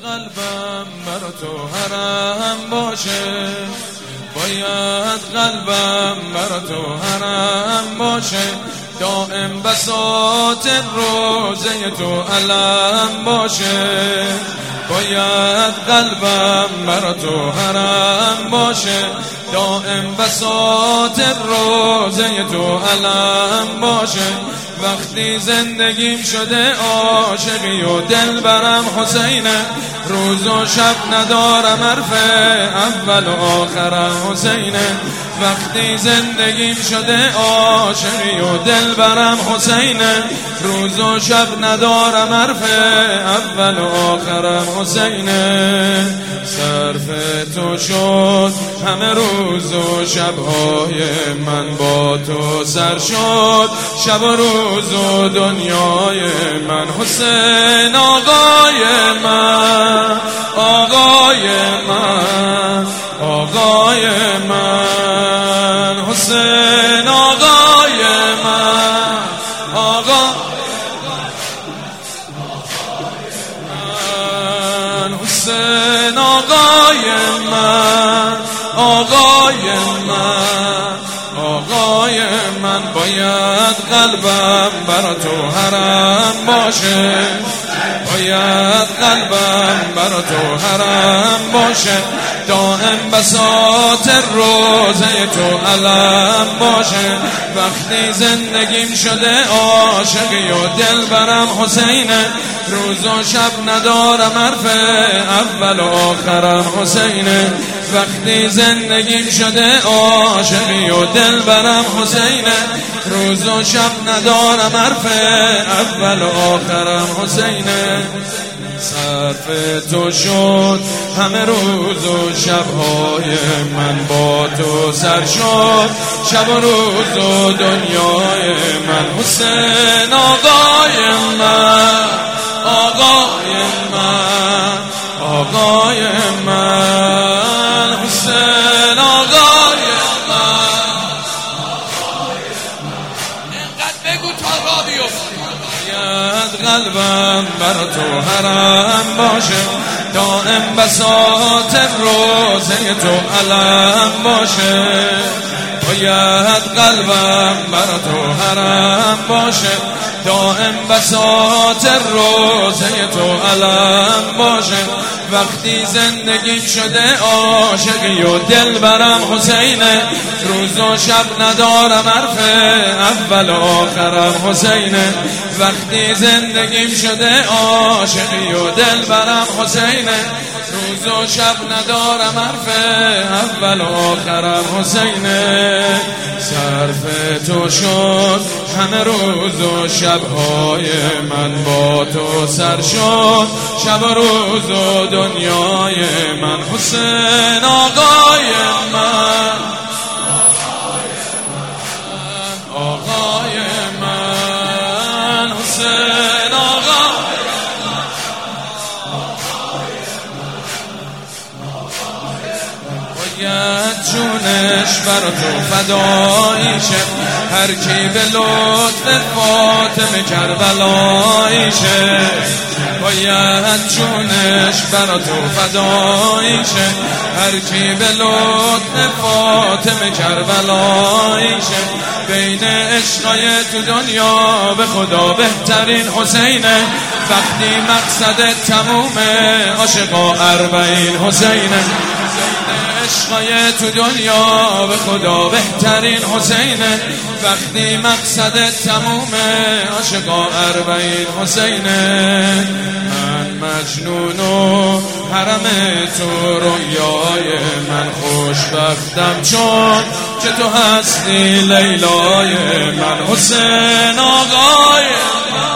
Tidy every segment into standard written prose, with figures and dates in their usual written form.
قلبم بر تو حرم باشه، باید قلبم بر تو حرم باشه، دائم بساط روزه تو علم باشه، باید قلبم بر تو حرم باشه، دائم بساط روزه تو علم باشه. وقتی زندگیم شده عاشقی و دل برم حسینه، روز و شب ندارم حرف اول و آخرم حسینه. وقتی زندگیم شده عاشقی و دل برم حسینه، روز و شب ندارم حرف اول و آخرم حسینه. صرف تو شد همه روز و شبهای من، با تو سر شد شب و روز و دنیای من. حسین آقای من، آقای من، آقای من، حسین آقای من، آقای من، حسین آقای من، آقای من، آقای من. باید قلبم بر تو حرم باشه، باید قلبم بر تو حرم باشه، دائم بساط روزه تو علم باشه. وقتی زندگیم شده عاشقی و دل برم حسینه، روز و شب ندارم حرف اول و آخرم حسینه. وقتی زندگیم شده عاشقی و دل برم حسینه، روز و شب ندارم حرف اول و آخرم حسینه. صرف تو شد همه روز و شبهای من، با تو سر شد شب و روز و دنیای من. حسین آقای من، آقای من، آقای من، حسین آقای من. اینقدر بگو تا را بیفتی. باید قلبم بر تو حرم باشه، دائم بساط روزه تو علم باشه، باید قلبم بر تو حرم باشه، دائم بساط روزه تو علم باشه. وقتی زندگیم شده عاشقی و دل برم حسینه، روز و شب ندارم حرف اول و آخرم حسینه. وقتی زندگیم شده عاشقی و دل برم حسینه، روز و شب ندارم حرف اول و آخرم حسینه. صرف تو شد همه روز و شبهای من، با تو سر شد شب و روز و دنیای من. حسین آقای من، آقای من، حسین آقای باید جونش بر تو فداییشه، هر کی به لطف فاطمه کربلاییشه. باید جونش بر تو فداییشه، هر کی به لطف فاطمه کربلاییشه. بین عشقای تو دنیا به خدا بهترین حسینه، وقتی مقصد تمومه عاشقا اربعین حسینه. عشقای تو دنیا به خدا بهترین حسینه، وقتی مقصد تمومه عاشقا اربعین حسینه. من مجنون و حرم تو رویای من، خوشبختم چون که تو هستی لیلای من. حسین آقای من،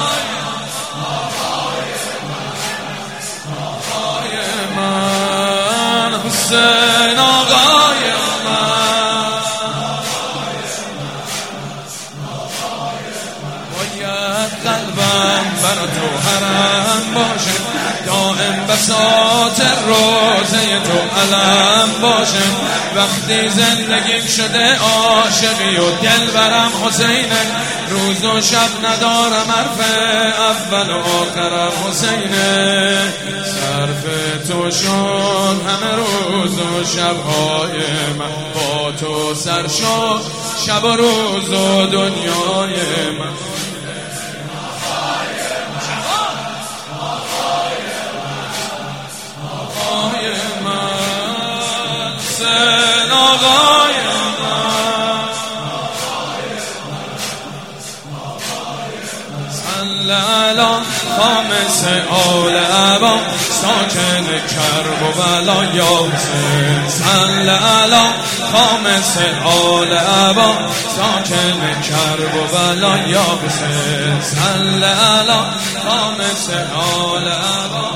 آقای من، حسین آقای من. باید قلبم بر تو حرم باشه، دائم بساط روزه تو علم باشه. وقتی زندگیم شده عاشقی و دل برم حسینه، روز و شب ندارم حرف اول و آخرم حسینه صرف تو شد همه روز و شبهای من با تو سر شد شب و روز و دنیای من لالا خامس آل عبا ساکن کرب و بلا یا حسین لالا خامس آل عبا ساکن کرب و بلا یا حسین لالا خامس آل عبا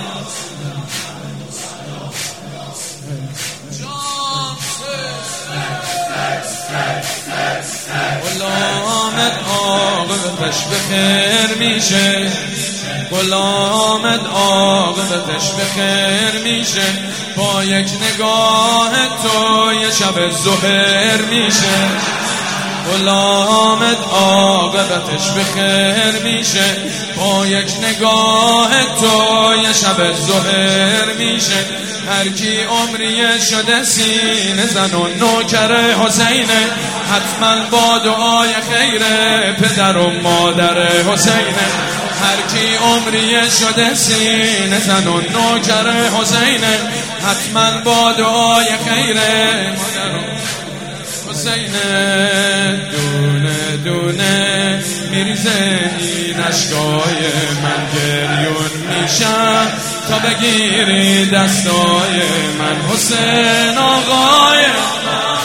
غلامت عاقبتش به خیر میشه غلامت عاقبتش به خیر میشه با یک نگاه تو یه شب ظهر میشه غلامت عاقبتش به خیر میشه با یک نگاه تو یه شب ظهر میشه هر کی عمریه شده سینه زن و نوکر حسینه حتما با دعای خیر پدر و مادر حسینه هر کی عمریه شده سینه زن و نوکر حسینه حتما با دعای خیر مادر حسینه دونه دونه میریزه این اشکای من گریون میشم تا بگیری دستای من حسین آقای من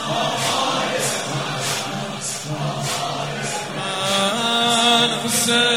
حسین